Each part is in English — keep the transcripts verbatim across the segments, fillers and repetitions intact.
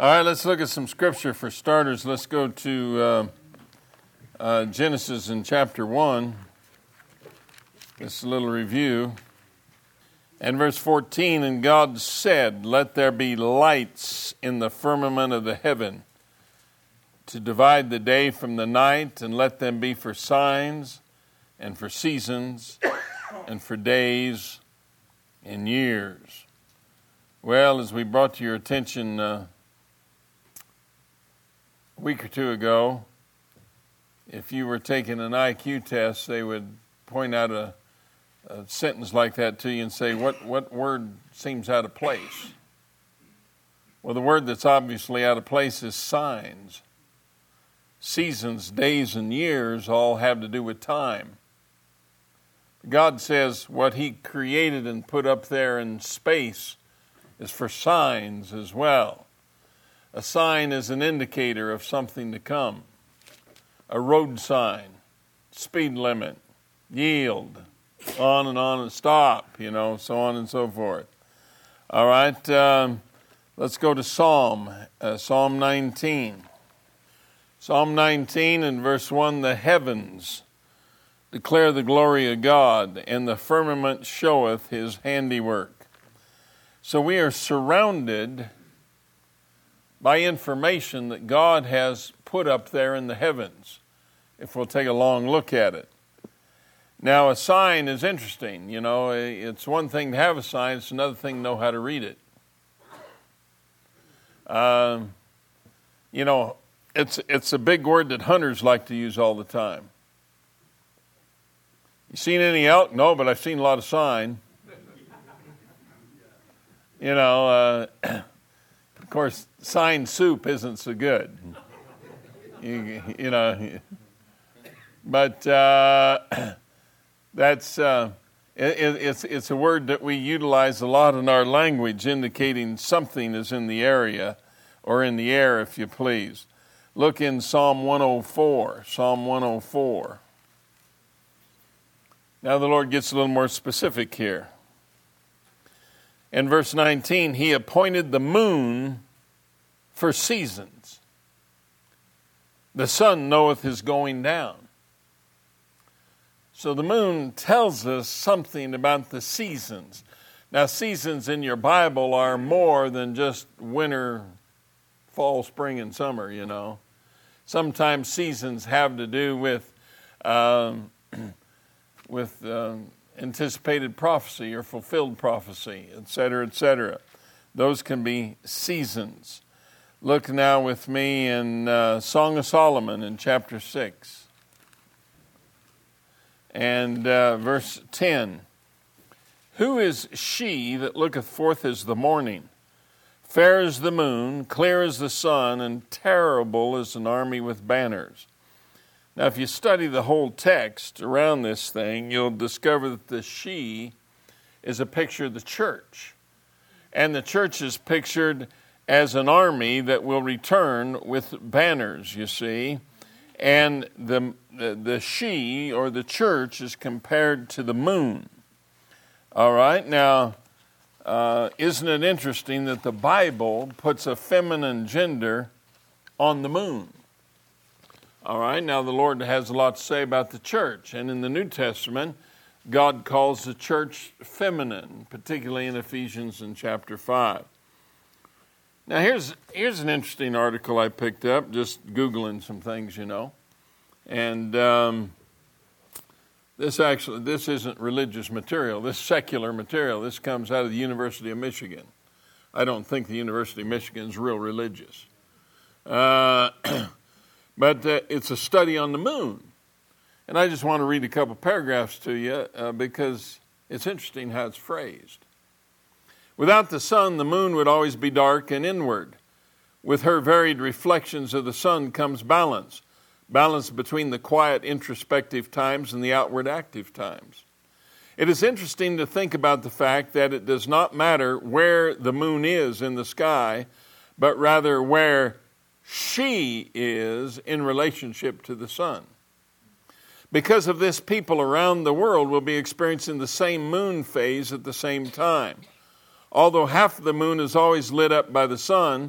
All right, let's look at some scripture for starters. Let's go to uh, uh, Genesis in chapter one. Just a little review. And verse fourteen, and God said, let there be lights in the firmament of the heaven to divide the day from the night, and let them be for signs and for seasons and for days and years. Well, as we brought to your attention uh, a week or two ago, if you were taking an I Q test, they would point out a, a sentence like that to you and say, what, what word seems out of place? Well, the word that's obviously out of place is signs. Seasons, days, and years all have to do with time. God says what he created and put up there in space is for signs as well. A sign is an indicator of something to come. A road sign, speed limit, yield, on and on and stop, you know, so on and so forth. All right, um, let's go to Psalm, uh, Psalm nineteen. Psalm nineteen and verse one, the heavens declare the glory of God, and the firmament showeth his handiwork. So we are surrounded by information that God has put up there in the heavens, if we'll take a long look at it. Now, a sign is interesting. You know, it's one thing to have a sign, it's another thing to know how to read it. Um, you know, it's it's a big word that hunters like to use all the time. You seen any elk? No, but I've seen a lot of sign. You know, uh, of course, sign soup isn't so good. You, you know, but uh, that's uh, it, it's it's a word that we utilize a lot in our language, indicating something is in the area or in the air, if you please. Look in Psalm one oh four. Psalm one oh four. Now the Lord gets a little more specific here. In verse nineteen, he appointed the moon for seasons. The sun knoweth his going down. So the moon tells us something about the seasons. Now, seasons in your Bible are more than just winter, fall, spring, and summer, you know. Sometimes seasons have to do with um, with um, anticipated prophecy or fulfilled prophecy, et cetera, et cetera. Those can be seasons. Look now with me in uh, Song of Solomon in chapter six and uh, verse ten. Who is she that looketh forth as the morning, fair as the moon, clear as the sun, and terrible as an army with banners? Now, if you study the whole text around this thing, you'll discover that the she is a picture of the church. And the church is pictured as an army that will return with banners, you see. And the, the, the she, or the church, is compared to the moon. All right, now, uh, isn't it interesting that the Bible puts a feminine gender on the moon? All right, now the Lord has a lot to say about the church. And in the New Testament, God calls the church feminine, particularly in Ephesians in chapter five. Now here's here's an interesting article I picked up, just Googling some things, you know. And um, this actually, this isn't religious material. This is secular material. This comes out of the University of Michigan. I don't think the University of Michigan is real religious. Uh But uh, it's a study on the moon. And I just want to read a couple paragraphs to you uh, because it's interesting how it's phrased. Without the sun, the moon would always be dark and inward. With her varied reflections of the sun comes balance. Balance between the quiet introspective times and the outward active times. It is interesting to think about the fact that it does not matter where the moon is in the sky, but rather where she is in relationship to the sun. Because of this, people around the world will be experiencing the same moon phase at the same time. Although half of the moon is always lit up by the sun,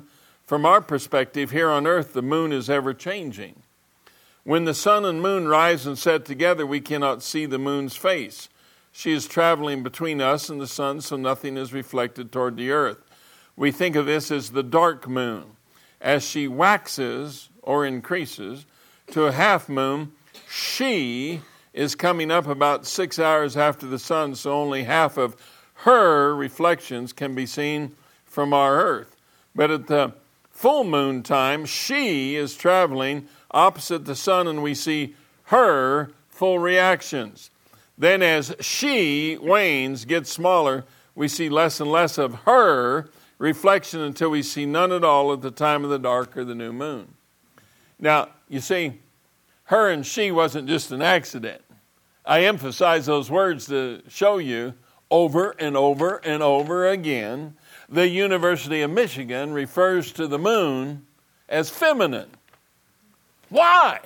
From our perspective, here on earth, the moon is ever changing. When the sun and moon rise and set together, we cannot see the moon's face. She is traveling between us and the sun, so nothing is reflected toward the earth. We think of this as the dark moon. As she waxes or increases to a half moon, she is coming up about six hours after the sun, so only half of her reflections can be seen from our earth. But at the full moon time, she is traveling opposite the sun, and we see her full reactions. Then as she wanes, gets smaller, we see less and less of her reflection until we see none at all at the time of the dark or the new moon. Now, you see, her and she wasn't just an accident. I emphasize those words to show you over and over and over again, the University of Michigan refers to the moon as feminine. Why?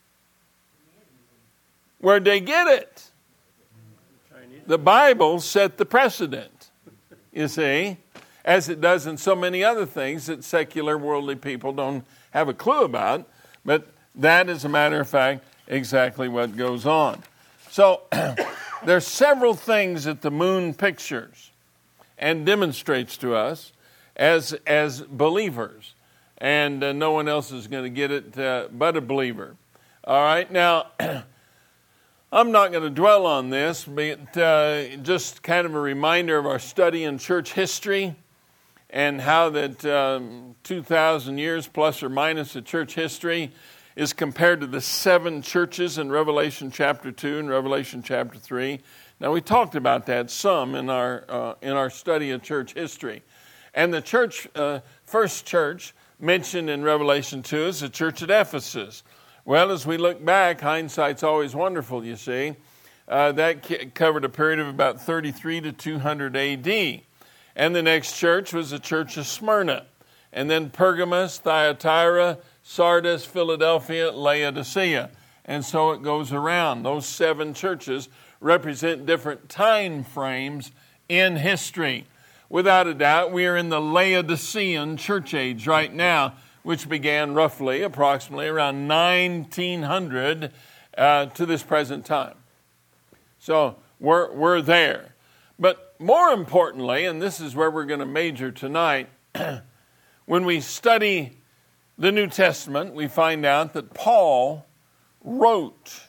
Where'd they get it? The Bible set the precedent, you see, as it does in so many other things that secular worldly people don't have a clue about. But that is, a matter of fact, exactly what goes on. So there's several things that the moon pictures and demonstrates to us as, as believers. And uh, no one else is going to get it uh, but a believer. All right, now, I'm not going to dwell on this, but uh, just kind of a reminder of our study in church history and how that um, two thousand years plus or minus of church history is compared to the seven churches in Revelation chapter two and Revelation chapter three. Now, we talked about that some in our uh, in our study of church history. And the church, uh, first church mentioned in Revelation two is the church at Ephesus. Well, as we look back, hindsight's always wonderful, you see. Uh, that c- covered a period of about thirty-three to two hundred A D. And the next church was the church of Smyrna. And then Pergamos, Thyatira, Sardis, Philadelphia, Laodicea. And so it goes around. Those seven churches represent different time frames in history. Without a doubt, we are in the Laodicean church age right now, which began roughly, approximately around nineteen hundred uh, to this present time. So we're, we're there. But more importantly, and this is where we're going to major tonight, when we study the New Testament, we find out that Paul wrote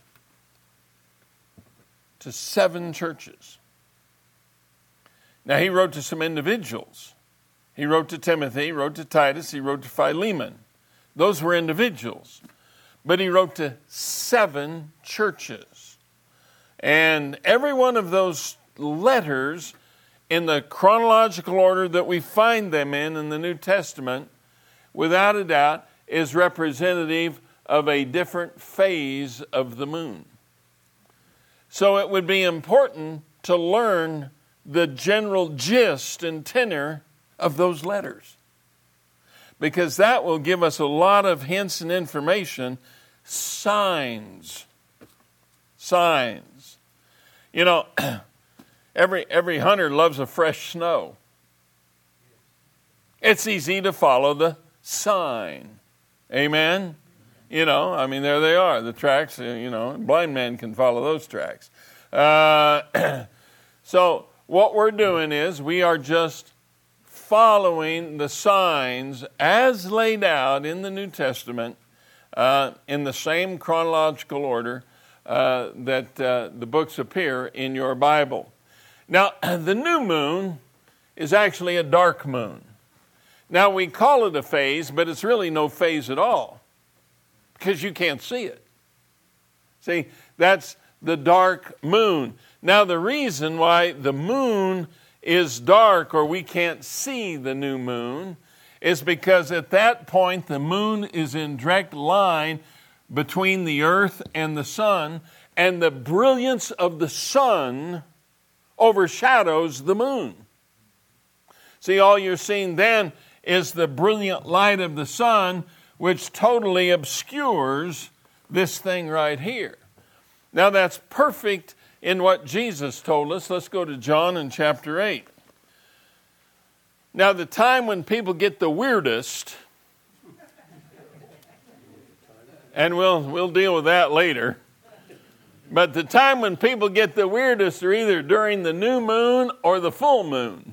to seven churches. Now, he wrote to some individuals. He wrote to Timothy, he wrote to Titus, he wrote to Philemon. Those were individuals. But he wrote to seven churches. And every one of those letters, in the chronological order that we find them in in the New Testament, without a doubt, is representative of a different phase of the moon. So it would be important to learn the general gist and tenor of those letters, because that will give us a lot of hints and information, signs, signs. You know, every every hunter loves a fresh snow. It's easy to follow the sign. Amen? You know, I mean, there they are, the tracks, you know, a blind man can follow those tracks. Uh, so what we're doing is we are just following the signs as laid out in the New Testament uh, in the same chronological order uh, that uh, the books appear in your Bible. Now, the new moon is actually a dark moon. Now, we call it a phase, but it's really no phase at all because you can't see it. See, that's the dark moon. Now, the reason why the moon is dark or we can't see the new moon is because at that point the moon is in direct line between the earth and the sun, and the brilliance of the sun overshadows the moon. See, all you're seeing then is the brilliant light of the sun, which totally obscures this thing right here. Now, that's perfect in what Jesus told us. Let's go to John in chapter eight. Now, the time when people get the weirdest And we'll we'll deal with that later. But the time when people get the weirdest are either during the new moon or the full moon.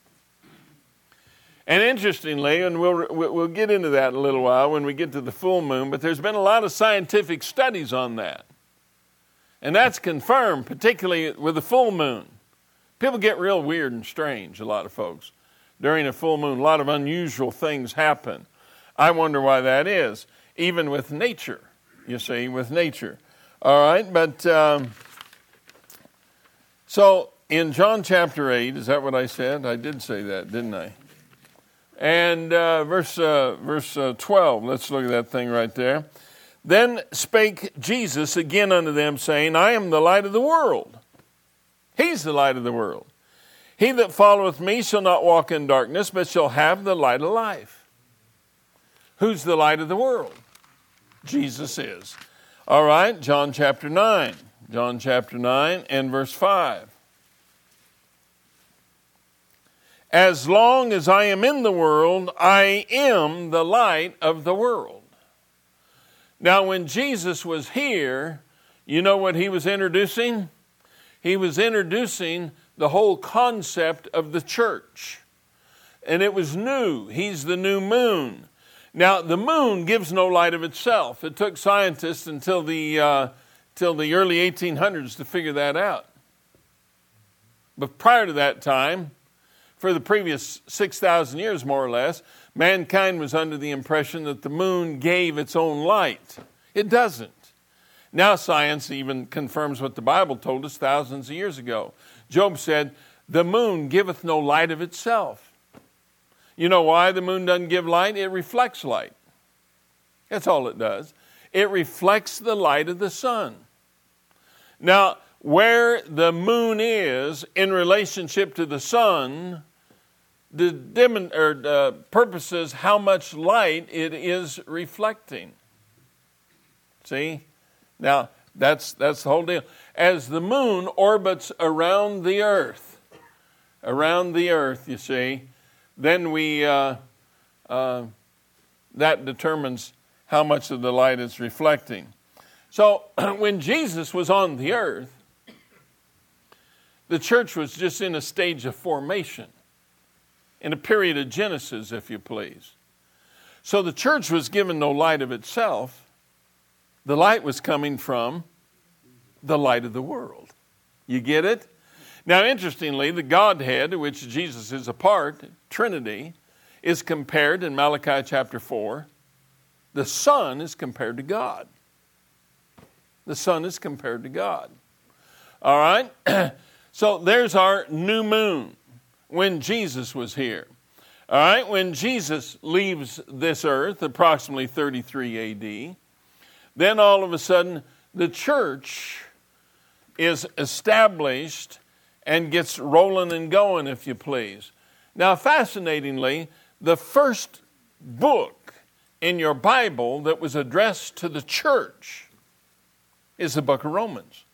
And interestingly, and we'll we'll get into that in a little while when we get to the full moon, but there's been a lot of scientific studies on that. And that's confirmed, particularly with the full moon. People get real weird and strange, a lot of folks. During a full moon, a lot of unusual things happen. I wonder why that is, even with nature, you see, with nature. All right, but um, so in John chapter eight, is that what I said? I did say that, didn't I? And uh, verse uh, verse uh, twelve, let's look at that thing right there. Then spake Jesus again unto them, saying, I am the light of the world. He's the light of the world. He that followeth me shall not walk in darkness, but shall have the light of life. Who's the light of the world? Jesus is. All right, John chapter nine. John chapter nine and verse five. As long as I am in the world, I am the light of the world. Now, when Jesus was here, you know what he was introducing? He was introducing the whole concept of the church. And it was new. He's the new moon. Now, the moon gives no light of itself. It took scientists until the, uh, till the early eighteen hundreds to figure that out. But prior to that time, for the previous six thousand years, more or less, mankind was under the impression that the moon gave its own light. It doesn't. Now science even confirms what the Bible told us thousands of years ago. Job said, the moon giveth no light of itself. You know why the moon doesn't give light? It reflects light. That's all it does. It reflects the light of the sun. Now, where the moon is in relationship to the sun, the dim, or, uh, purposes how much light it is reflecting. See? Now, that's that's the whole deal. As the moon orbits around the earth, around the earth, you see, then we, uh, uh, that determines how much of the light it's reflecting. So, when Jesus was on the earth, the church was just in a stage of formation, in a period of Genesis, if you please. So the church was given no light of itself. The light was coming from the light of the world. You get it? Now, interestingly, the Godhead, of which Jesus is a part, Trinity, is compared in Malachi chapter four. The Son is compared to God. The Son is compared to God. All right? So there's our new moon when Jesus was here. All right? When Jesus leaves this earth, approximately thirty-three A D, then all of a sudden the church is established and gets rolling and going, if you please. Now, fascinatingly, the first book in your Bible that was addressed to the church is the book of Romans.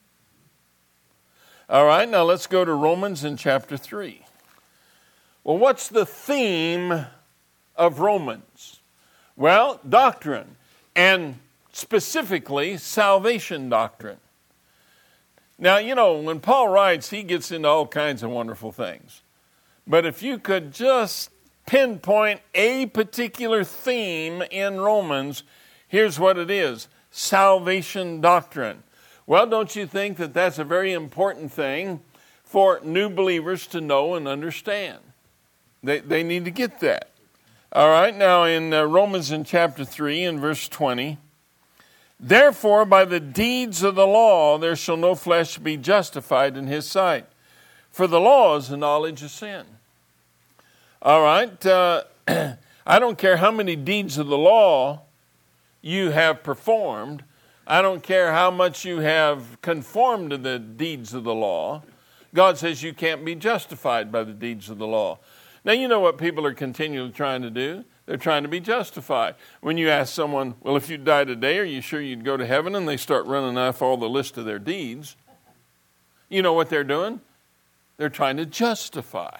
All right, now let's go to Romans in chapter three. Well, what's the theme of Romans? Well, doctrine, and specifically salvation doctrine. Now, you know, when Paul writes, he gets into all kinds of wonderful things. But if you could just pinpoint a particular theme in Romans, here's what it is: salvation doctrine. Well, don't you think that that's a very important thing for new believers to know and understand? They, they need to get that. All right, now in uh, Romans in chapter three and verse twenty, therefore by the deeds of the law there shall no flesh be justified in his sight, for the law is the knowledge of sin. All right, uh, I don't care how many deeds of the law you have performed. I don't care how much you have conformed to the deeds of the law. God says you can't be justified by the deeds of the law. Now, you know what people are continually trying to do? They're trying to be justified. When you ask someone, well, if you die today, are you sure you'd go to heaven? And they start running off all the list of their deeds. You know what they're doing? They're trying to justify.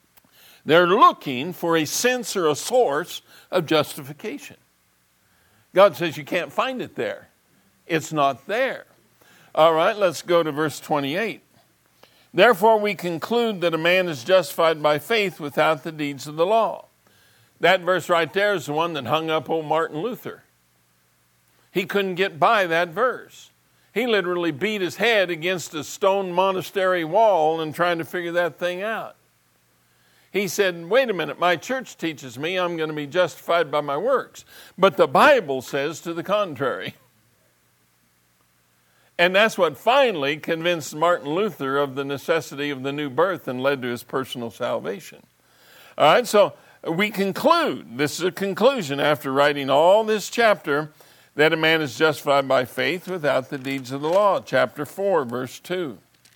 They're looking for a sense or a source of justification. God says you can't find it there. It's not there. All right, let's go to verse twenty-eight. Therefore we conclude that a man is justified by faith without the deeds of the law. That verse right there is the one that hung up old Martin Luther. He couldn't get by that verse. He literally beat his head against a stone monastery wall and trying to figure that thing out. He said, wait a minute, my church teaches me I'm going to be justified by my works. But the Bible says to the contrary. And that's what finally convinced Martin Luther of the necessity of the new birth and led to his personal salvation. All right, so we conclude, this is a conclusion after writing all this chapter, that a man is justified by faith without the deeds of the law. Chapter four, verse two.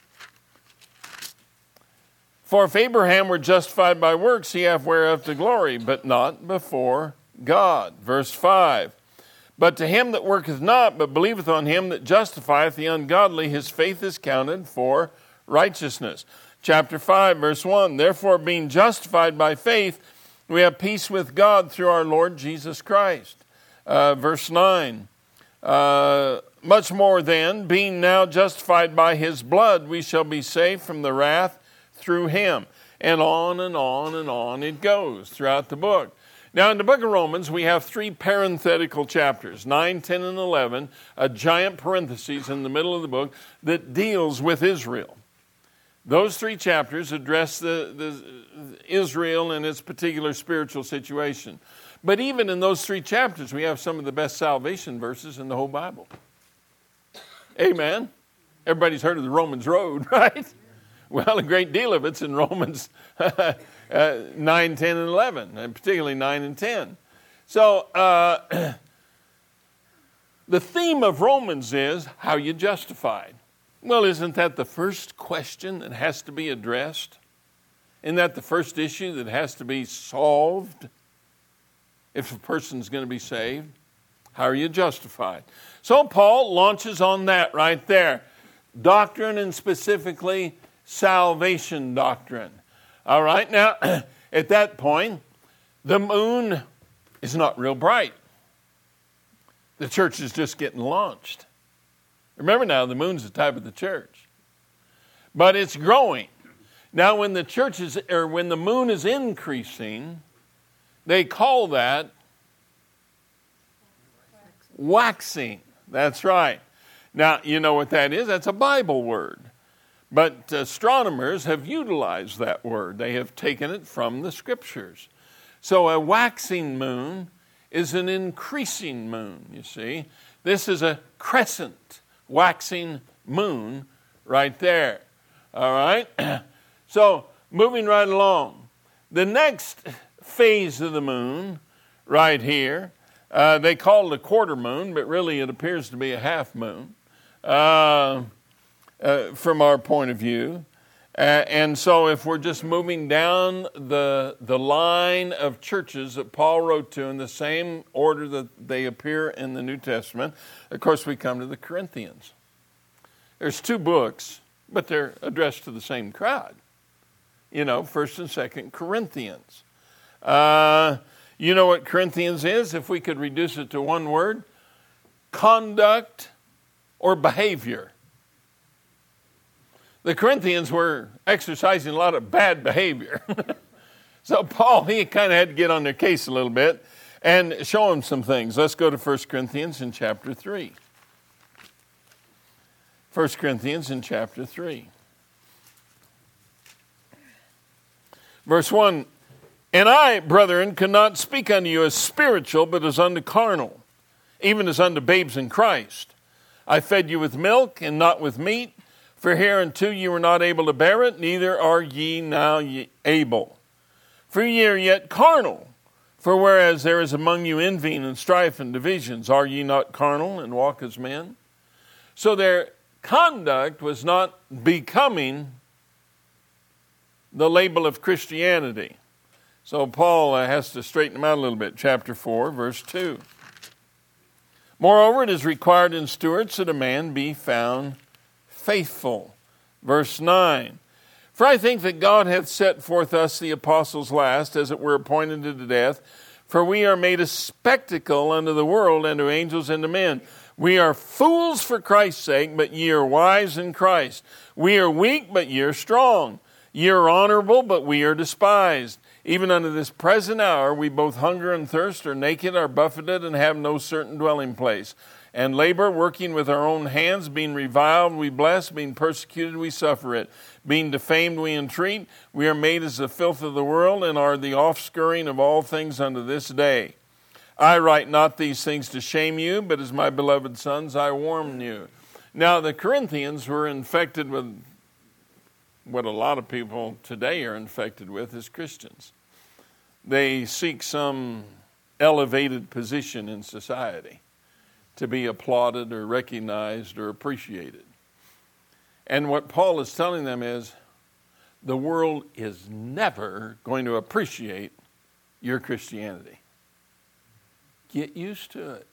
For if Abraham were justified by works, he hath whereof to glory, but not before God. Verse five. But to him that worketh not, but believeth on him that justifieth the ungodly, his faith is counted for righteousness. Chapter five, verse one. Therefore, being justified by faith, we have peace with God through our Lord Jesus Christ. Uh, verse nine. Uh, much more then, being now justified by his blood, we shall be saved from the wrath through him. And on and on and on it goes throughout the book. Now, in the book of Romans, we have three parenthetical chapters, nine, ten, and eleven, a giant parenthesis in the middle of the book that deals with Israel. Those three chapters address the, the Israel and its particular spiritual situation. But even in those three chapters, we have some of the best salvation verses in the whole Bible. Amen. Everybody's heard of the Romans Road, right? Well, a great deal of it's in Romans uh, nine, ten, and eleven, and particularly nine and ten. So uh, the theme of Romans is how you justified. Well, isn't that the first question that has to be addressed? Isn't that the first issue that has to be solved if a person's going to be saved? How are you justified? So Paul launches on that right there. Doctrine, and specifically salvation doctrine. All right, now, at that point, the moon is not real bright. The church is just getting launched. Remember now, the moon's the type of the church. But it's growing. Now, when the church is, or when the moon is increasing, they call that waxing. That's right. Now, you know what that is? That's a Bible word. But astronomers have utilized that word. They have taken it from the scriptures. So a waxing moon is an increasing moon, you see. This is a crescent waxing moon right there. All right? So moving right along. The next phase of the moon right here, uh, they call it a quarter moon, but really it appears to be a half moon. Uh... Uh, from our point of view. Uh, and so if we're just moving down the, the line of churches that Paul wrote to in the same order that they appear in the New Testament, of course we come to the Corinthians. There's two books, but they're addressed to the same crowd. You know, First and Second Corinthians. Uh, you know what Corinthians is? If we could reduce it to one word, conduct or behavior. The Corinthians were exercising a lot of bad behavior. So Paul, he kind of had to get on their case a little bit and show them some things. Let's go to First Corinthians in chapter three. First Corinthians in chapter three. Verse one, and I, brethren, could not speak unto you as spiritual, but as unto carnal, even as unto babes in Christ. I fed you with milk and not with meat, for hereunto you were not able to bear it, neither are ye now ye able. For ye are yet carnal. For whereas there is among you envying and strife and divisions, are ye not carnal and walk as men? So their conduct was not becoming the label of Christianity. So Paul uh, has to straighten them out a little bit. Chapter four, verse two. Moreover, it is required in stewards that a man be found faithful. Verse nine. For I think that God hath set forth us the apostles last, as it were appointed unto death, For we are made a spectacle unto the world, and to angels, and to men. We are fools for Christ's sake, but ye are wise in Christ. We are weak, but ye are strong. Ye are honorable, but we are despised. Even unto this present hour we both hunger and thirst, are naked, are buffeted, and have no certain dwelling place. And labor, working with our own hands, being reviled, we bless, being persecuted, we suffer it. Being defamed, we entreat. We are made as the filth of the world, and are the offscouring of all things unto this day. I write not these things to shame you, but as my beloved sons, I warn you. Now, the Corinthians were infected with what a lot of people today are infected with as Christians. They seek some elevated position in society to be applauded or recognized or appreciated. And what Paul is telling them is, the world is never going to appreciate your Christianity. Get used to it.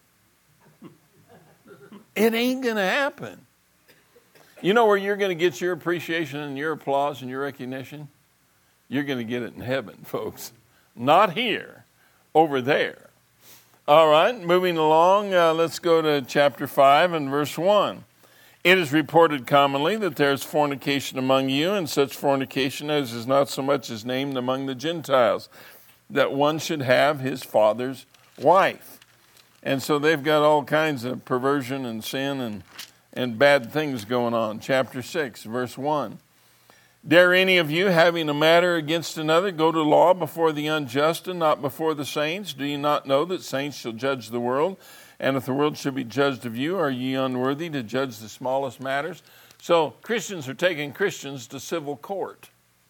It ain't going to happen. You know where you're going to get your appreciation and your applause and your recognition? You're going to get it in heaven, folks. Not here, over there. All right, moving along, uh, let's go to chapter five and verse one. It is reported commonly that there is fornication among you, and such fornication as is not so much as named among the Gentiles, that one should have his father's wife. And so they've got all kinds of perversion and sin and, and bad things going on. Chapter six, verse one. Dare any of you, having a matter against another, go to law before the unjust and not before the saints? Do you not know that saints shall judge the world? And if the world should be judged of you, are ye unworthy to judge the smallest matters? So Christians are taking Christians to civil court.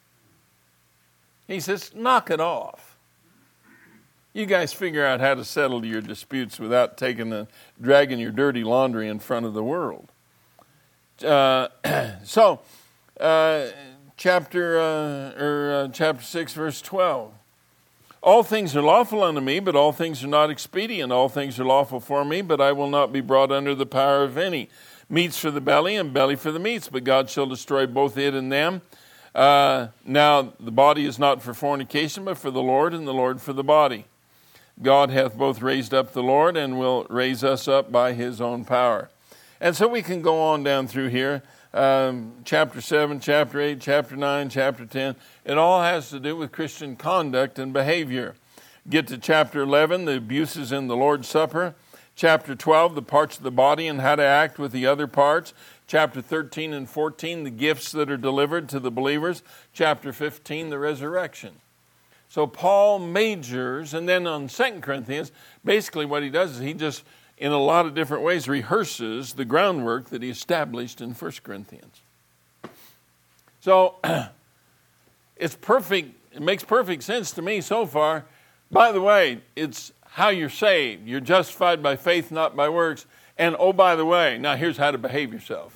He says, knock it off. You guys figure out how to settle your disputes without taking the, dragging your dirty laundry in front of the world. Uh, so, uh, chapter uh, or uh, chapter six, verse twelve. All things are lawful unto me, but all things are not expedient. All things are lawful for me, but I will not be brought under the power of any. Meats for the belly, and belly for the meats, but God shall destroy both it and them. Uh, now the body is not for fornication, but for the Lord, and the Lord for the body. God hath both raised up the Lord, and will raise us up by his own power. And so we can go on down through here. Um, chapter seven, chapter eight, chapter nine, chapter ten. It all has to do with Christian conduct and behavior. Get to chapter eleven, the abuses in the Lord's Supper. Chapter twelve, the parts of the body and how to act with the other parts. Chapter thirteen and fourteen, the gifts that are delivered to the believers. Chapter fifteen, the resurrection. So Paul majors, and then on Second Corinthians, basically what he does is he just, in a lot of different ways, rehearses the groundwork that he established in First Corinthians. So it's perfect. It makes perfect sense to me so far. By the way, it's how you're saved. You're justified by faith, not by works. And oh, by the way, now here's how to behave yourself.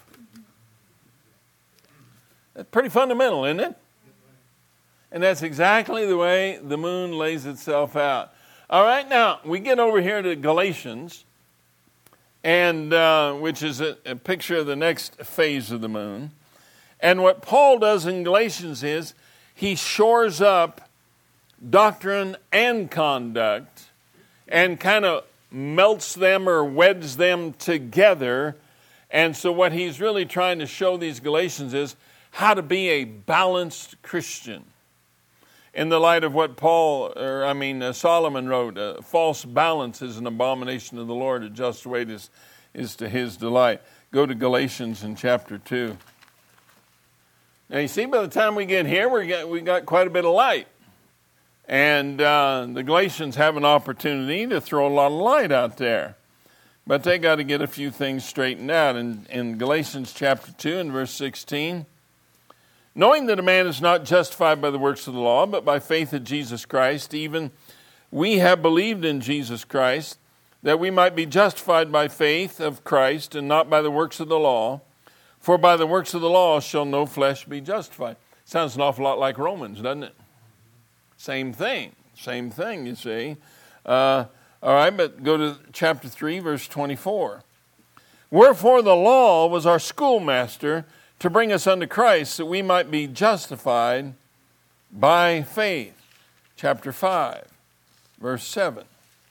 That's pretty fundamental, isn't it? And that's exactly the way the moon lays itself out. All right, now we get over here to Galatians, and uh, which is a, a picture of the next phase of the moon. And what Paul does in Galatians is he shores up doctrine and conduct and kind of melts them or weds them together. And so what he's really trying to show these Galatians is how to be a balanced Christian. In the light of what Paul, or I mean uh, Solomon wrote, uh, false balance is an abomination of the Lord. A just weight is, is to his delight. Go to Galatians in chapter two. Now you see, by the time we get here, we got we got quite a bit of light, and uh, the Galatians have an opportunity to throw a lot of light out there, but they got to get a few things straightened out. In, in Galatians chapter two and verse sixteen. Knowing that a man is not justified by the works of the law, but by faith in Jesus Christ, even we have believed in Jesus Christ, that we might be justified by faith of Christ and not by the works of the law. For by the works of the law shall no flesh be justified. Sounds an awful lot like Romans, doesn't it? Same thing. Same thing, you see. Uh, all right, but go to chapter three, verse twenty-four. Wherefore the law was our schoolmaster to bring us unto Christ, that we might be justified by faith. Chapter five. verse seven.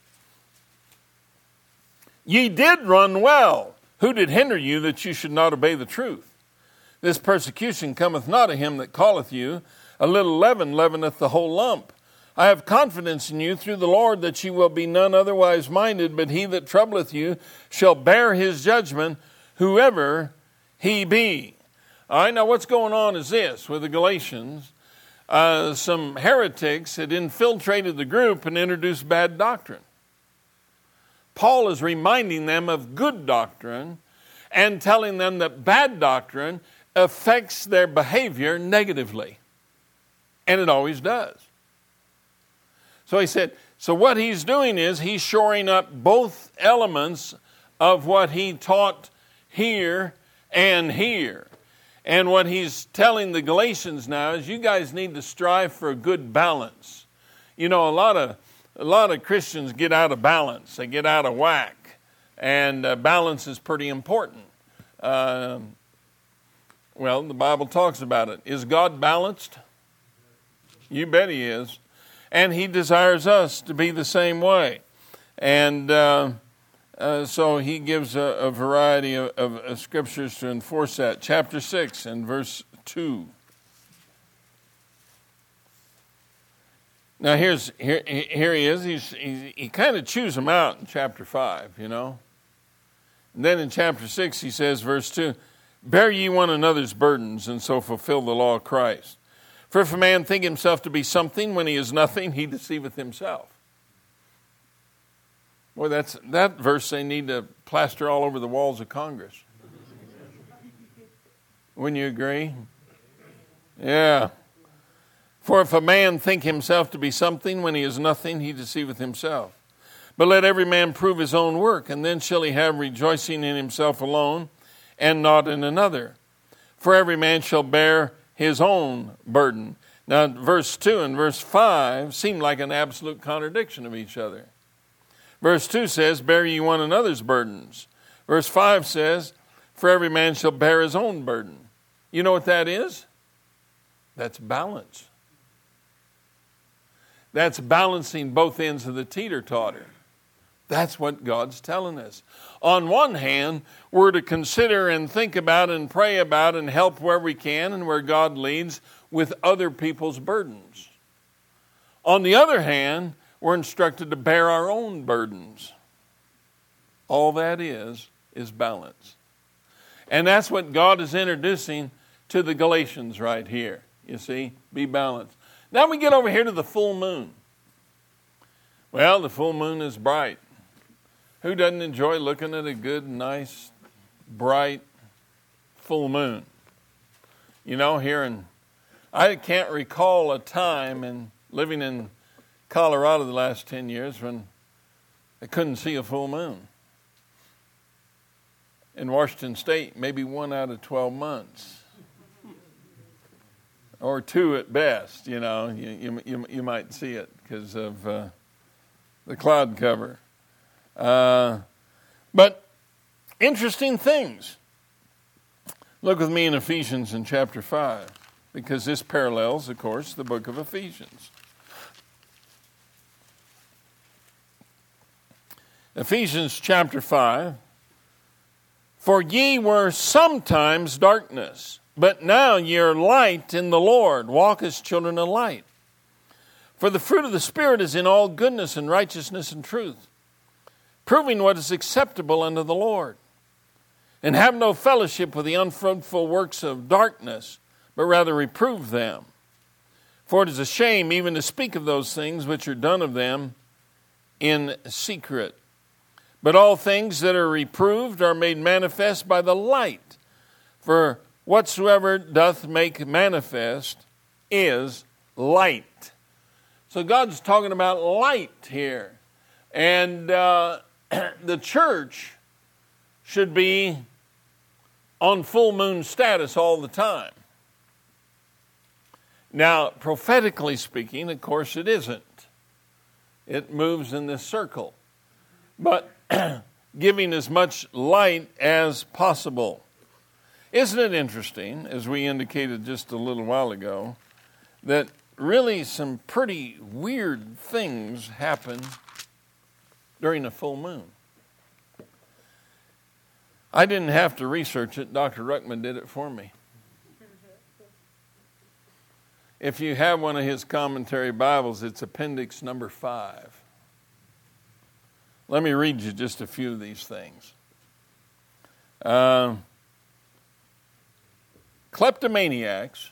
Ye did run well. Who did hinder you that you should not obey the truth? This persecution cometh not of him that calleth you. A little leaven leaveneth the whole lump. I have confidence in you through the Lord that ye will be none otherwise minded, but he that troubleth you shall bear his judgment, whoever he be. All right, now what's going on is this with the Galatians. Uh, some heretics had infiltrated the group and introduced bad doctrine. Paul is reminding them of good doctrine and telling them that bad doctrine affects their behavior negatively. And it always does. So he said, so what he's doing is he's shoring up both elements of what he taught here and here. And what he's telling the Galatians now is you guys need to strive for a good balance. You know, a lot of a lot of Christians get out of balance. They get out of whack. And uh, balance is pretty important. Uh, well, the Bible talks about it. Is God balanced? You bet he is. And he desires us to be the same way. And uh, uh, so he gives a, a variety of, of, of scriptures to enforce that. Chapter six and verse two. Now here's here here he is. He's, he he kind of chews them out in chapter five, you know. And then in chapter six he says, verse two, bear ye one another's burdens, and so fulfill the law of Christ. For if a man think himself to be something when he is nothing, he deceiveth himself. Boy, that's that verse they need to plaster all over the walls of Congress. Wouldn't you agree? Yeah. For if a man think himself to be something when he is nothing, he deceiveth himself. But let every man prove his own work, and then shall he have rejoicing in himself alone, and not in another. For every man shall bear his own burden. Now, verse two and verse five seem like an absolute contradiction of each other. Verse two says, bear ye one another's burdens. Verse five says, for every man shall bear his own burden. You know what that is? That's balance. That's balancing both ends of the teeter-totter. That's what God's telling us. On one hand, we're to consider and think about and pray about and help where we can and where God leads with other people's burdens. On the other hand, we're instructed to bear our own burdens. All that is, is balance. And that's what God is introducing to the Galatians right here. You see, be balanced. Now we get over here to the full moon. Well, the full moon is bright. Who doesn't enjoy looking at a good, nice, bright, full moon? You know, here in, I can't recall a time in living in Colorado the last ten years when I couldn't see a full moon. In Washington State, maybe one out of twelve months. Or two at best, you know, you you, you, you might see it because of uh, the cloud cover. Uh, but interesting things. Look with me in Ephesians in chapter five, because this parallels, of course, the book of Ephesians. Ephesians chapter five. For ye were sometimes darkness, but now ye are light in the Lord. Walk as children of light. For the fruit of the Spirit is in all goodness and righteousness and truth, proving what is acceptable unto the Lord. And have no fellowship with the unfruitful works of darkness, but rather reprove them. For it is a shame even to speak of those things which are done of them in secret. But all things that are reproved are made manifest by the light. For whatsoever doth make manifest is light. So God's talking about light here. And uh, the church should be on full moon status all the time. Now, prophetically speaking, of course it isn't. It moves in this circle. But giving as much light as possible. Isn't it interesting, as we indicated just a little while ago, that really some pretty weird things happen during a full moon. I didn't have to research it. Doctor Ruckman did it for me. If you have one of his commentary Bibles, it's appendix number five. Let me read you just a few of these things. Uh, kleptomaniacs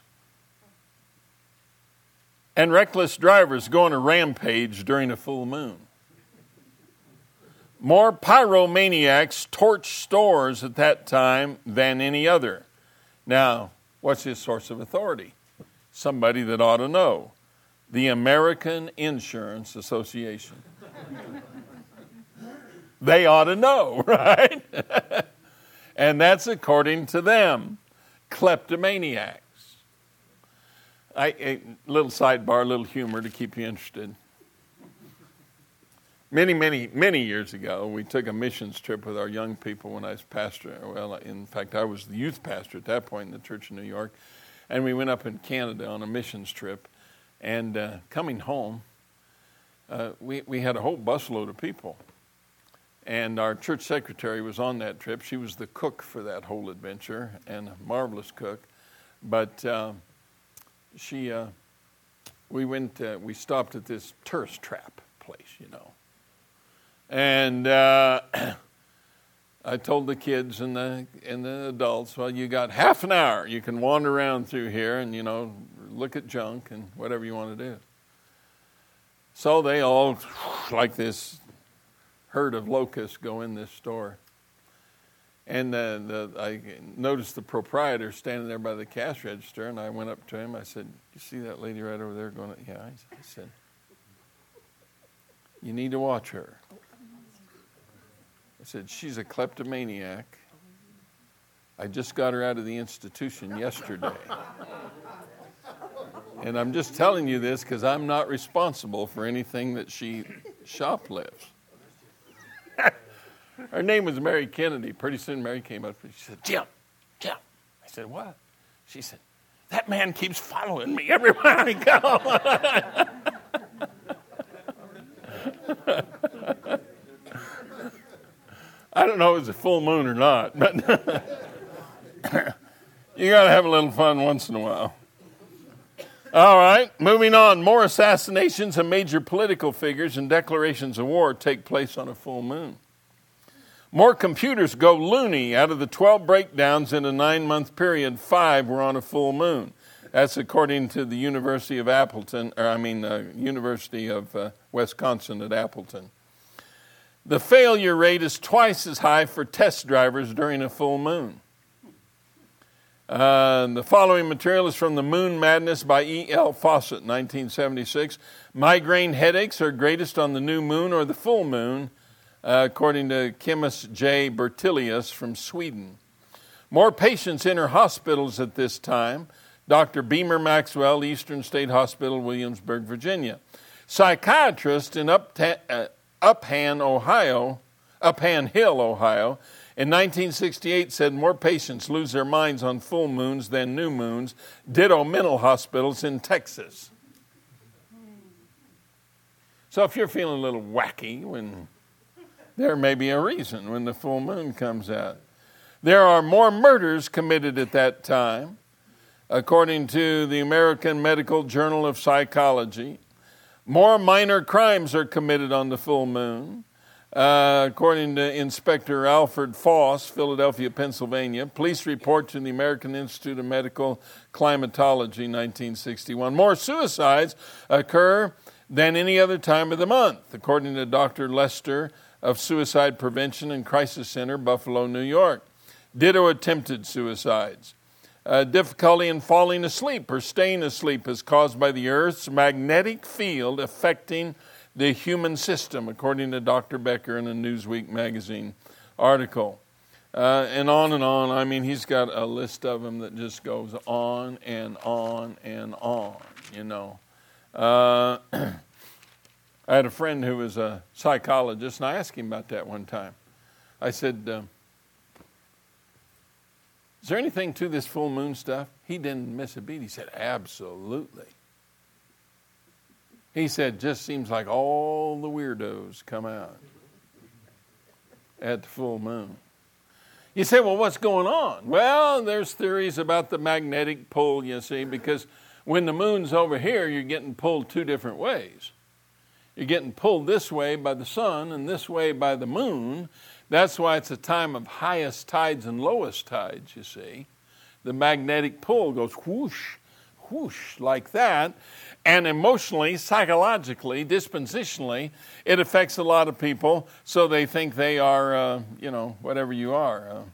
and reckless drivers go on a rampage during a full moon. More pyromaniacs torch stores at that time than any other. Now, what's his source of authority? Somebody that ought to know. The American Insurance Association. They ought to know, right? And that's according to them. Kleptomaniacs. I, a little sidebar, a little humor to keep you interested. Many, many, many years ago, we took a missions trip with our young people when I was pastor. Well, in fact, I was the youth pastor at that point in the Church of New York. And we went up in Canada on a missions trip. And uh, coming home, uh, we, we had a whole busload of people. And our church secretary was on that trip. She was the cook for that whole adventure, and a marvelous cook. But uh, she, uh, we went, uh, we stopped at this tourist trap place, you know. And uh, I told the kids and the and the adults, well, you got half an hour. You can wander around through here and, you know, look at junk and whatever you want to do. So they all, like this herd of locusts, go in this store. And uh, the, I noticed the proprietor standing there by the cash register, and I went up to him. I said, you see that lady right over there going, yeah. I said, you need to watch her. I said, she's a kleptomaniac. I just got her out of the institution yesterday. And I'm just telling you this because I'm not responsible for anything that she shoplifts. Her name was Mary Kennedy. Pretty soon Mary came up and she said, Jim, Jim. I said, what? She said, that man keeps following me everywhere I go. I don't know if it's a full moon or not, but you got to have a little fun once in a while. All right, moving on. More assassinations of major political figures and declarations of war take place on a full moon. More computers go loony. Out of the twelve breakdowns in a nine-month period, five were on a full moon. That's according to the University of Appleton, or I mean, uh, University of uh, Wisconsin at Appleton. The failure rate is twice as high for test drivers during a full moon. Uh, the following material is from The Moon Madness by E L Fawcett, nineteen seventy-six. Migraine headaches are greatest on the new moon or the full moon, uh, according to chemist J. Bertilius from Sweden. More patients enter hospitals at this time. Doctor Beamer Maxwell, Eastern State Hospital, Williamsburg, Virginia. Psychiatrist in Upta- uh, Upham, Ohio, Upham Hill, Ohio, in nineteen sixty-eight said more patients lose their minds on full moons than new moons. Ditto mental hospitals in Texas. So if you're feeling a little wacky, when there may be a reason when the full moon comes out. There are more murders committed at that time, according to the American Medical Journal of Psychology. More minor crimes are committed on the full moon. Uh, according to Inspector Alfred Foss, Philadelphia, Pennsylvania. Police report to the American Institute of Medical Climatology, nineteen sixty-one. More suicides occur than any other time of the month, according to Doctor Lester of Suicide Prevention and Crisis Center, Buffalo, New York. Ditto attempted suicides. Uh, difficulty in falling asleep or staying asleep is caused by the Earth's magnetic field affecting the human system, according to Doctor Becker in a Newsweek magazine article. Uh, and on and on. I mean, he's got a list of them that just goes on and on and on, you know. Uh, I had a friend who was a psychologist, and I asked him about that one time. I said, uh, is there anything to this full moon stuff? He didn't miss a beat. He said, absolutely. He said, just seems like all the weirdos come out at the full moon. You say, well, what's going on? Well, there's theories about the magnetic pull, you see, because when the moon's over here, you're getting pulled two different ways. You're getting pulled this way by the sun and this way by the moon. That's why it's a time of highest tides and lowest tides, you see. The magnetic pull goes whoosh, whoosh, like that. And emotionally, psychologically, dispositionally, it affects a lot of people, so they think they are, uh, you know, whatever you are. Uh,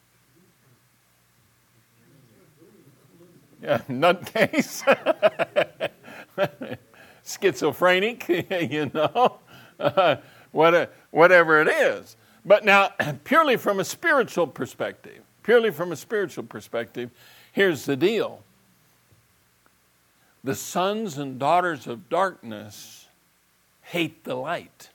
yeah, nutcase. Schizophrenic, you know, uh, what, whatever it is. But now, purely from a spiritual perspective, purely from a spiritual perspective, here's the deal. The sons and daughters of darkness hate the light.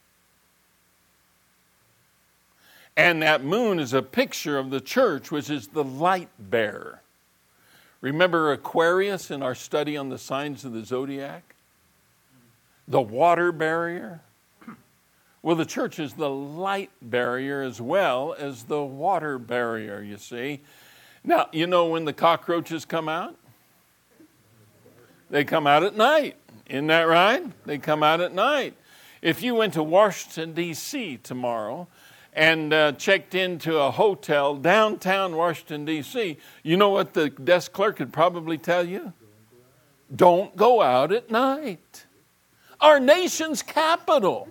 And that moon is a picture of the church, which is the light bearer. Remember Aquarius in our study on the signs of the zodiac? The water barrier? Well, the church is the light barrier as well as the water barrier, you see. Now, you know when the cockroaches come out? They come out at night. Isn't that right? They come out at night. If you went to Washington, D C tomorrow and uh, checked into a hotel downtown Washington, D C, you know what the desk clerk would probably tell you? Don't go out at night. Our nation's capital.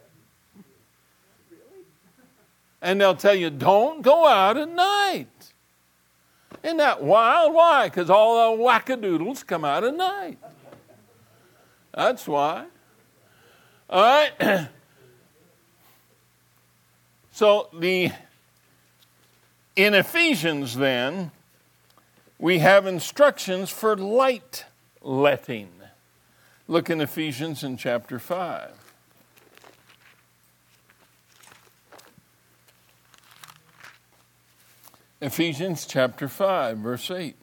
And they'll tell you, don't go out at night. Isn't that wild? Why? Because all the wackadoodles come out at night. That's why. All right. So the in Ephesians then, we have instructions for light letting. Look in Ephesians in chapter five. Ephesians chapter five, verse eight.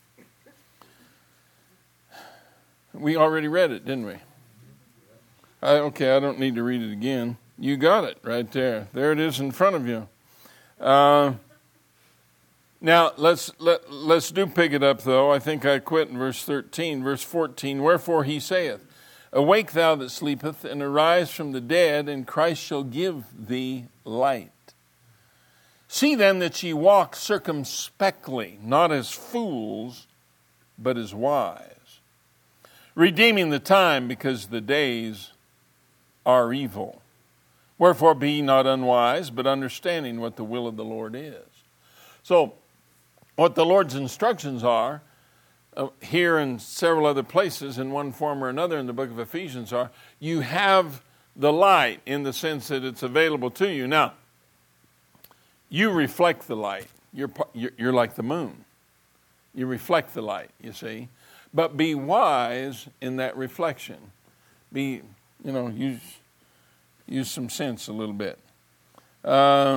We already read it, didn't we? I, okay, I don't need to read it again. You got it right there. There it is in front of you. Uh, now, let's let, let's do pick it up, though. I think I quit in verse thirteen. Verse fourteen, wherefore he saith, awake thou that sleepeth, and arise from the dead, and Christ shall give thee light. See then that ye walk circumspectly, not as fools, but as wise, redeeming the time, because the days are evil. Wherefore be ye not unwise, but understanding what the will of the Lord is. So, what the Lord's instructions are, uh, here and several other places, in one form or another in the book of Ephesians, are, you have the light in the sense that it's available to you. Now, you reflect the light. You're, you're like the moon. You reflect the light, you see. But be wise in that reflection. Be, you know, use, use some sense a little bit. Uh,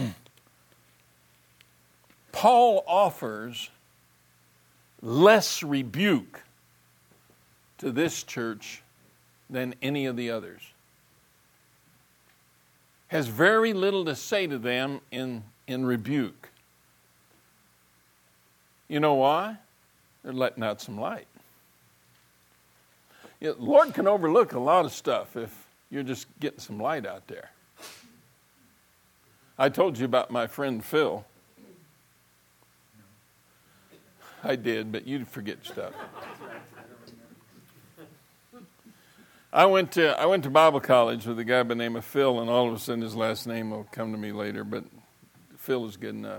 Paul offers less rebuke to this church than any of the others. Has very little to say to them in, in rebuke. You know why? They're letting out some light. You know, the Lord can overlook a lot of stuff if you're just getting some light out there. I told you about my friend Phil. I did, but you forget stuff. I went to I went to Bible college with a guy by the name of Phil, and all of a sudden his last name will come to me later, but Phil is good enough.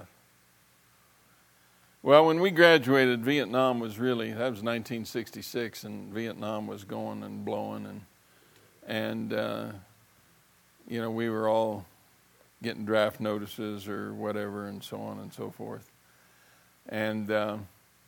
Well, when we graduated, Vietnam was really, that was nineteen sixty-six, and Vietnam was going and blowing, and, and uh, you know, we were all getting draft notices or whatever, and so on and so forth. And uh,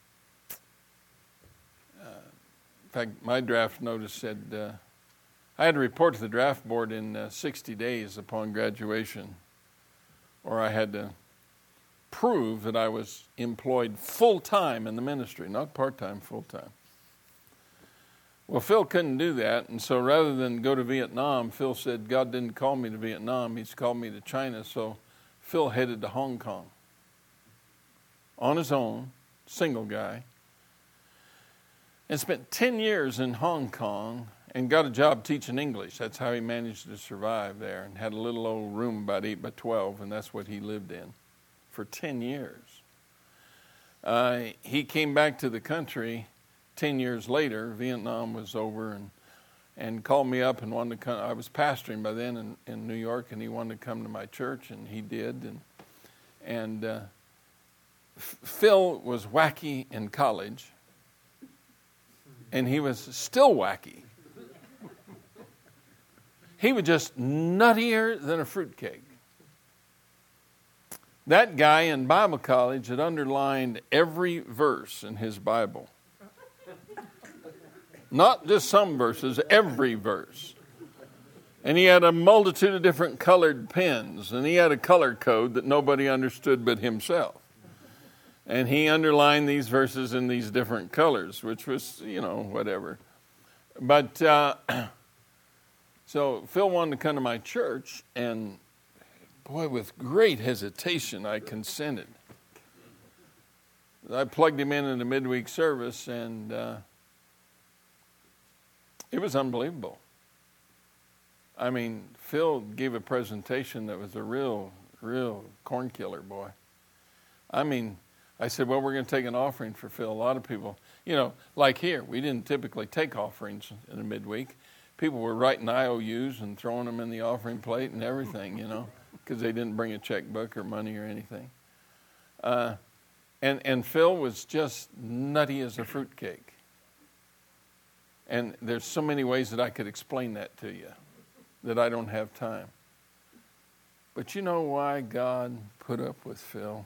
uh, in fact, my draft notice said, uh, I had to report to the draft board in uh, sixty days upon graduation, or I had to prove that I was employed full-time in the ministry, not part-time, full-time. Well, Phil couldn't do that, and so rather than go to Vietnam, Phil said, God didn't call me to Vietnam, he's called me to China, so Phil headed to Hong Kong. On his own, single guy, and spent ten years in Hong Kong and got a job teaching English. That's how he managed to survive there, and had a little old room about eight by twelve, and that's what he lived in for ten years. Uh, he came back to the country ten years later. Vietnam was over, and and called me up and wanted to come. I was pastoring by then in, in New York, and he wanted to come to my church, and he did. And and uh, Phil was wacky in college, and he was still wacky. He was just nuttier than a fruitcake. That guy in Bible college had underlined every verse in his Bible. Not just some verses, every verse. And he had a multitude of different colored pens, and he had a color code that nobody understood but himself. And he underlined these verses in these different colors, which was, you know, whatever. But uh, so Phil wanted to come to my church, and boy, with great hesitation, I consented. I plugged him in in the midweek service, and uh, it was unbelievable. I mean, Phil gave a presentation that was a real, real corn killer, boy. I mean, I said, well, we're going to take an offering for Phil. A lot of people, you know, like here, we didn't typically take offerings in the midweek. People were writing I O Us and throwing them in the offering plate and everything, you know, because they didn't bring a checkbook or money or anything. Uh, and, and Phil was just nutty as a fruitcake. And there's so many ways that I could explain that to you that I don't have time. But you know why God put up with Phil?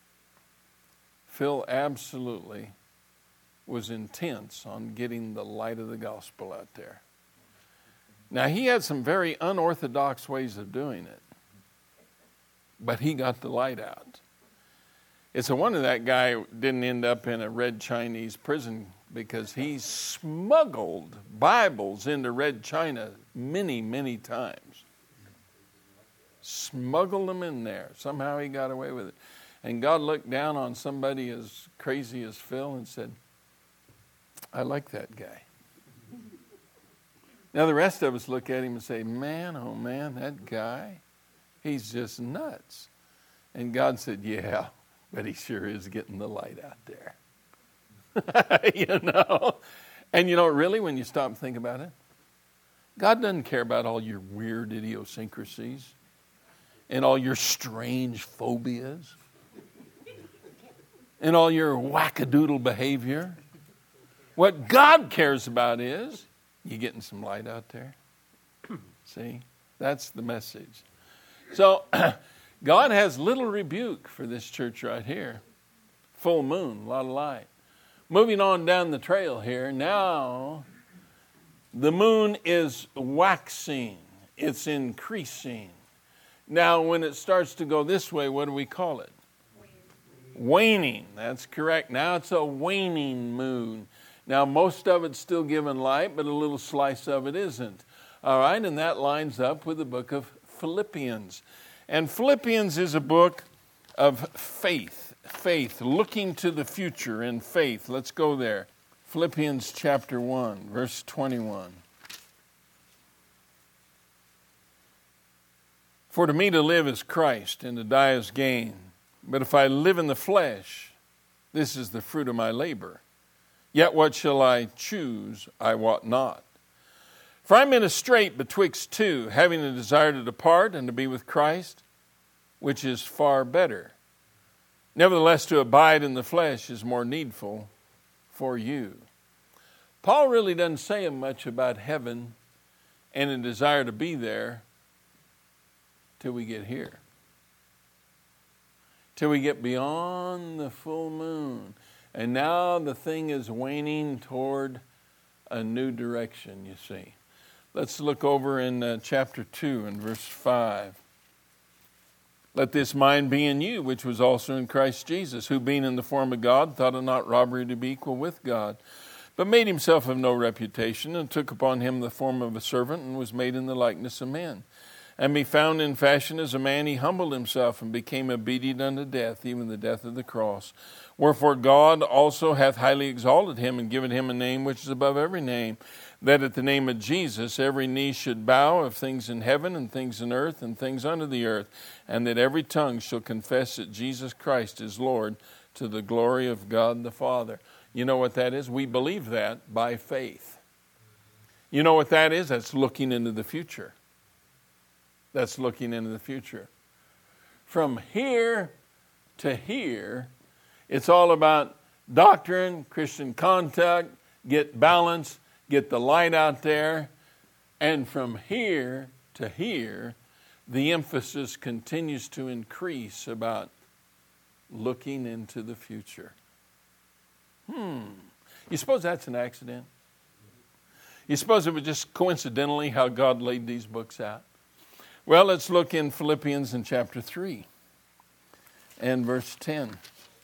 Phil absolutely was intense on getting the light of the gospel out there. Now, he had some very unorthodox ways of doing it, but he got the light out. It's a wonder that guy didn't end up in a Red Chinese prison, because he smuggled Bibles into Red China many, many times. Smuggled them in there. Somehow he got away with it. And God looked down on somebody as crazy as Phil and said, I like that guy. Now the rest of us look at him and say, man, oh man, that guy, he's just nuts. And God said, yeah, but he sure is getting the light out there. You know? And you know, really, when you stop and think about it, God doesn't care about all your weird idiosyncrasies and all your strange phobias and all your wackadoodle behavior. What God cares about is you getting some light out there. See? That's the message. So God has little rebuke for this church right here. Full moon, a lot of light. Moving on down the trail here, now the moon is waxing. It's increasing. Now when it starts to go this way, what do we call it? Waning. Waning, that's correct. Now it's a waning moon. Now most of it's still giving light, but a little slice of it isn't. All right, and that lines up with the book of Philippians. And Philippians is a book of faith. Faith, looking to the future in faith. Let's go there. Philippians chapter one, verse twenty-one. For to me to live is Christ, and to die is gain. But if I live in the flesh, this is the fruit of my labor. Yet what shall I choose? I wot not. For I'm in a strait betwixt two, having a desire to depart and to be with Christ, which is far better. Nevertheless, to abide in the flesh is more needful for you. Paul really doesn't say much about heaven and a desire to be there till we get here. Till we get beyond the full moon. And now the thing is waning toward a new direction, you see. Let's look over in uh, chapter two and verse five. Let this mind be in you, which was also in Christ Jesus, who being in the form of God, thought it not robbery to be equal with God, but made himself of no reputation, and took upon him the form of a servant, and was made in the likeness of men. And be found in fashion as a man, he humbled himself, and became obedient unto death, even the death of the cross. Wherefore God also hath highly exalted him, and given him a name which is above every name, that at the name of Jesus every knee should bow, of things in heaven, and things in earth, and things under the earth, and that every tongue shall confess that Jesus Christ is Lord, to the glory of God the Father. You know what that is? We believe that by faith. You know what that is? That's looking into the future. That's looking into the future. From here to here, it's all about doctrine, Christian contact, get balance, get the light out there. And from here to here, the emphasis continues to increase about looking into the future. Hmm. You suppose that's an accident? You suppose it was just coincidentally how God laid these books out? Well, let's look in Philippians in chapter three and verse ten.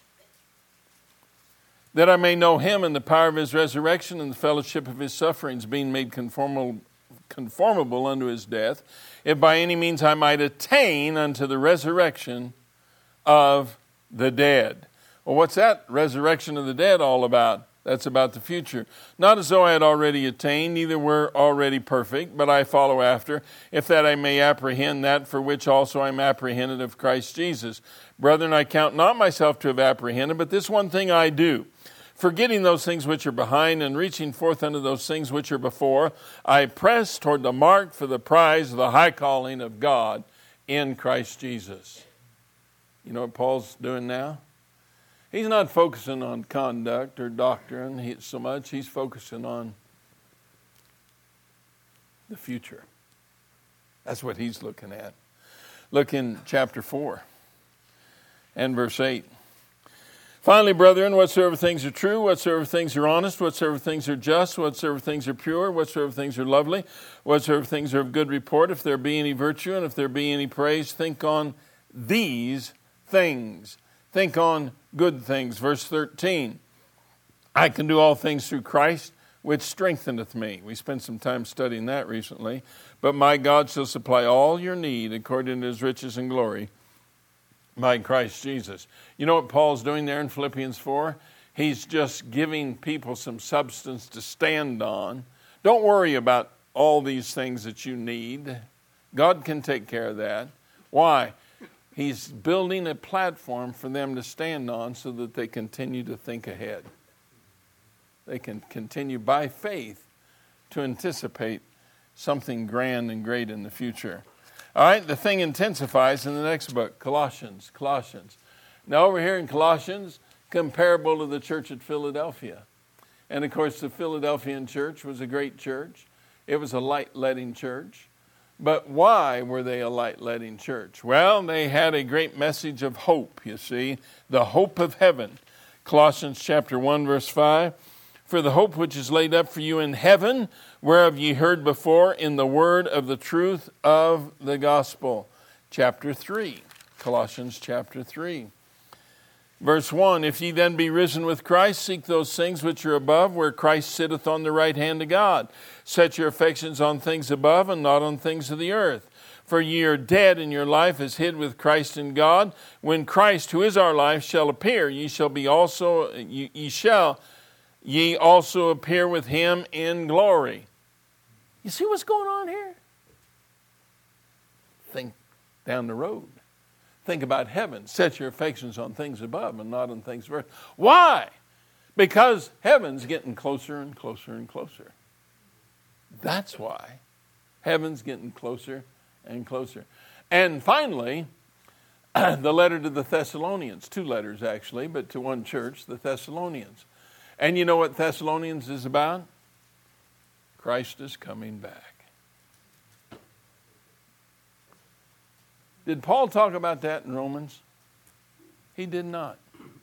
That I may know him and the power of his resurrection and the fellowship of his sufferings, being made conformable, conformable unto his death, if by any means I might attain unto the resurrection of the dead. Well, what's that resurrection of the dead all about? That's about the future. Not as though I had already attained, neither were already perfect, but I follow after, if that I may apprehend that for which also I am apprehended of Christ Jesus. Brethren, I count not myself to have apprehended, but this one thing I do, forgetting those things which are behind, and reaching forth unto those things which are before, I press toward the mark for the prize of the high calling of God in Christ Jesus. You know what Paul's doing now? He's not focusing on conduct or doctrine so much. He's focusing on the future. That's what he's looking at. Look in chapter four and verse eight. Finally, brethren, whatsoever things are true, whatsoever things are honest, whatsoever things are just, whatsoever things are pure, whatsoever things are lovely, whatsoever things are of good report, if there be any virtue and if there be any praise, think on these things. Think on good things. Verse thirteen, I can do all things through Christ, which strengtheneth me. We spent some time studying that recently. But my God shall supply all your need according to his riches and glory by Christ Jesus. You know what Paul's doing there in Philippians four? He's just giving people some substance to stand on. Don't worry about all these things that you need. God can take care of that. Why? He's building a platform for them to stand on so that they continue to think ahead. They can continue by faith to anticipate something grand and great in the future. All right, the thing intensifies in the next book, Colossians. Colossians. Now over here in Colossians, comparable to the church at Philadelphia. And of course the Philadelphian church was a great church. It was a light-letting church. But why were they a light-letting church? Well, they had a great message of hope, you see, the hope of heaven. Colossians chapter one, verse five, for the hope which is laid up for you in heaven, whereof ye heard before in the word of the truth of the gospel. Chapter three, Colossians chapter three. Verse one, if ye then be risen with Christ, seek those things which are above, where Christ sitteth on the right hand of God. Set your affections on things above, and not on things of the earth. For ye are dead, and your life is hid with Christ in God. When Christ, who is our life, shall appear, ye shall be also ye, ye shall ye also appear with him in glory. You see what's going on here? Think down the road. Think about heaven. Set your affections on things above and not on things of earth. Why? Because heaven's getting closer and closer and closer. That's why. Heaven's getting closer and closer. And finally, the letter to the Thessalonians. Two letters actually, but to one church, the Thessalonians. And you know what Thessalonians is about? Christ is coming back. Did Paul talk about that in Romans? He did not.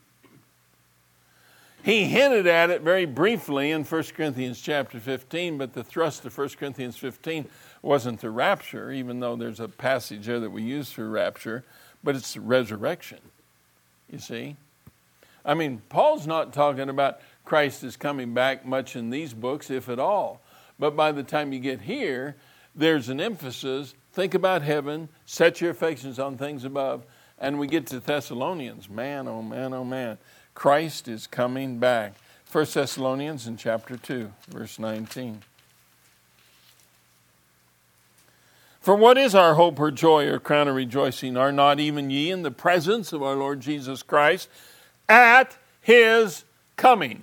He hinted at it very briefly in First Corinthians chapter fifteen, but the thrust of First Corinthians fifteen wasn't the rapture, even though there's a passage there that we use for rapture, but it's resurrection, you see. I mean, Paul's not talking about Christ is coming back much in these books, if at all. But by the time you get here, there's an emphasis. Think about heaven, set your affections on things above. And we get to Thessalonians. Man, oh man, oh man. Christ is coming back. First Thessalonians in chapter two, verse nineteen. For what is our hope or joy or crown of rejoicing? Are not even ye in the presence of our Lord Jesus Christ at his coming?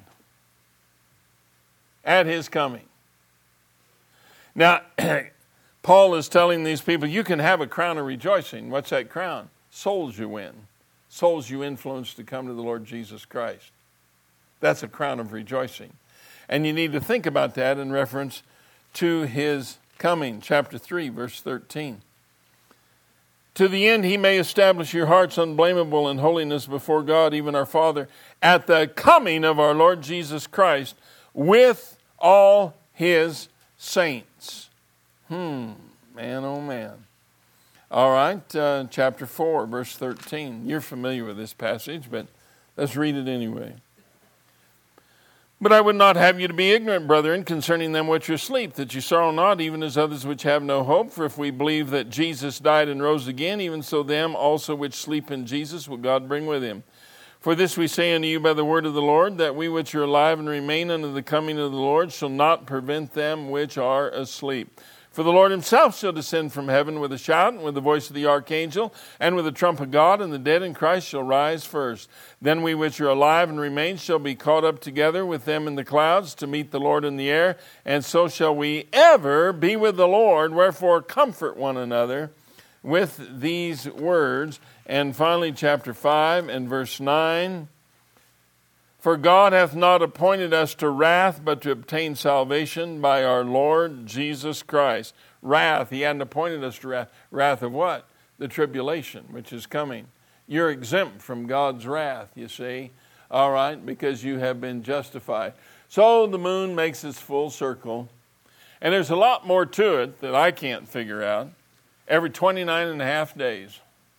At his coming. Now, Paul is telling these people, you can have a crown of rejoicing. What's that crown? Souls you win. Souls you influence to come to the Lord Jesus Christ. That's a crown of rejoicing. And you need to think about that in reference to his coming. Chapter three, verse thirteen. To the end he may establish your hearts unblameable in holiness before God, even our Father, at the coming of our Lord Jesus Christ with all his saints. Hmm, man, oh man. All right, uh, chapter four, verse thirteen. You're familiar with this passage, but let's read it anyway. But I would not have you to be ignorant, brethren, concerning them which are asleep, that you sorrow not, even as others which have no hope. For if we believe that Jesus died and rose again, even so them also which sleep in Jesus will God bring with him. For this we say unto you by the word of the Lord, that we which are alive and remain unto the coming of the Lord shall not prevent them which are asleep. For the Lord himself shall descend from heaven with a shout, and with the voice of the archangel, and with the trump of God, and the dead in Christ shall rise first. Then we which are alive and remain shall be caught up together with them in the clouds to meet the Lord in the air, and so shall we ever be with the Lord. Wherefore comfort one another with these words. And finally, chapter five and verse nine. For God hath not appointed us to wrath, but to obtain salvation by our Lord Jesus Christ. Wrath, he hadn't appointed us to wrath. Wrath of what? The tribulation, which is coming. You're exempt from God's wrath, you see. All right, because you have been justified. So the moon makes its full circle. And there's a lot more to it that I can't figure out. Every twenty-nine and a half days.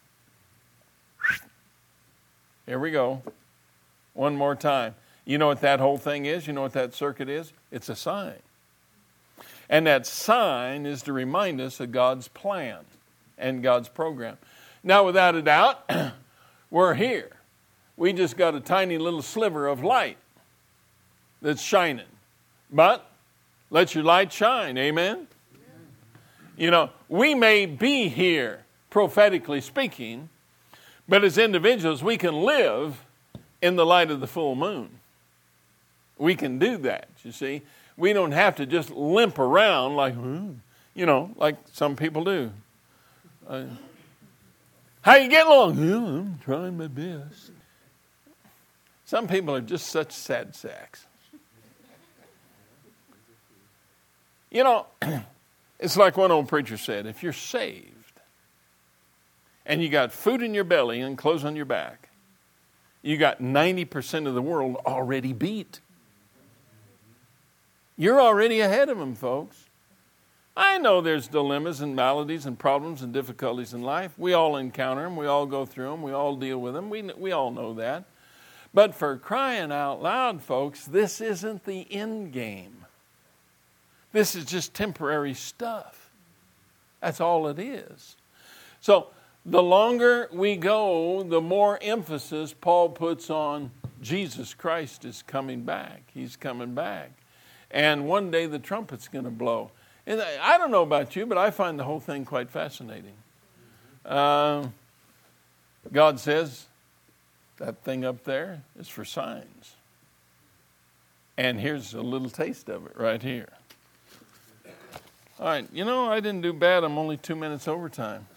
Here we go. One more time. You know what that whole thing is? You know what that circuit is? It's a sign. And that sign is to remind us of God's plan and God's program. Now, without a doubt, we're here. We just got a tiny little sliver of light that's shining. But let your light shine. Amen? Amen. You know, we may be here, prophetically speaking, but as individuals, we can live in the light of the full moon. We can do that, you see. We don't have to just limp around like, you know, like some people do. Uh, how you getting along? Well, I'm trying my best. Some people are just such sad sacks. You know, it's like one old preacher said, if you're saved and you got food in your belly and clothes on your back, you got ninety percent of the world already beat. You're already ahead of them, folks. I know there's dilemmas and maladies and problems and difficulties in life. We all encounter them. We all go through them. We all deal with them. We, we all know that. But for crying out loud, folks, this isn't the end game. This is just temporary stuff. That's all it is. So, the longer we go, the more emphasis Paul puts on Jesus Christ is coming back. He's coming back. And one day the trumpet's going to blow. And I don't know about you, but I find the whole thing quite fascinating. Uh, God says that thing up there is for signs. And here's a little taste of it right here. All right, you know, I didn't do bad. I'm only two minutes overtime.